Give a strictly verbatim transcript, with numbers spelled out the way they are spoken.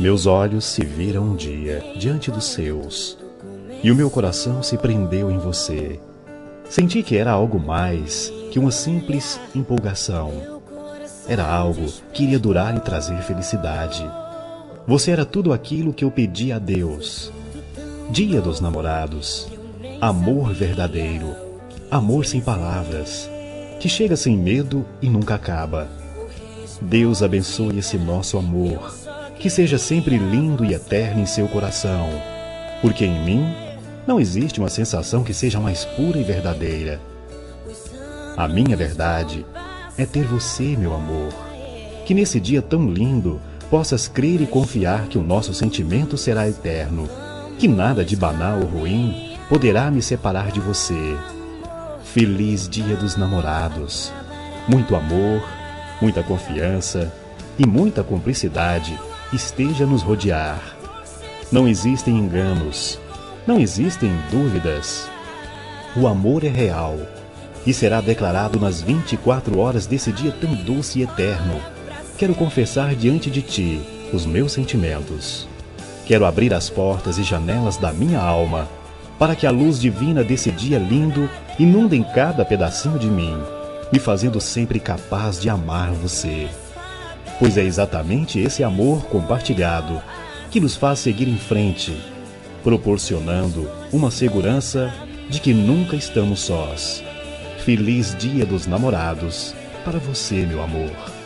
Meus olhos se viram um dia diante dos seus, e o meu coração se prendeu em você. Senti que era algo mais que uma simples empolgação. Era algo que iria durar e trazer felicidade. Você era tudo aquilo que eu pedi a Deus. Dia dos Namorados. Amor verdadeiro. Amor sem palavras, que chega sem medo e nunca acaba. Deus abençoe esse nosso amor, que seja sempre lindo e eterno em seu coração, porque em mim não existe uma sensação que seja mais pura e verdadeira. A minha verdade é ter você, meu amor, que nesse dia tão lindo possas crer e confiar que o nosso sentimento será eterno, que nada de banal ou ruim poderá me separar de você. Feliz Dia dos Namorados. Muito amor, muita confiança e muita cumplicidade esteja nos rodear. Não existem enganos, não existem dúvidas. O amor é real e será declarado nas vinte e quatro horas desse dia tão doce e eterno. Quero confessar diante de ti os meus sentimentos. Quero abrir as portas e janelas da minha alma para que a luz divina desse dia lindo inunde em cada pedacinho de mim, me fazendo sempre capaz de amar você. Pois é exatamente esse amor compartilhado que nos faz seguir em frente, proporcionando uma segurança de que nunca estamos sós. Feliz Dia dos Namorados para você, meu amor.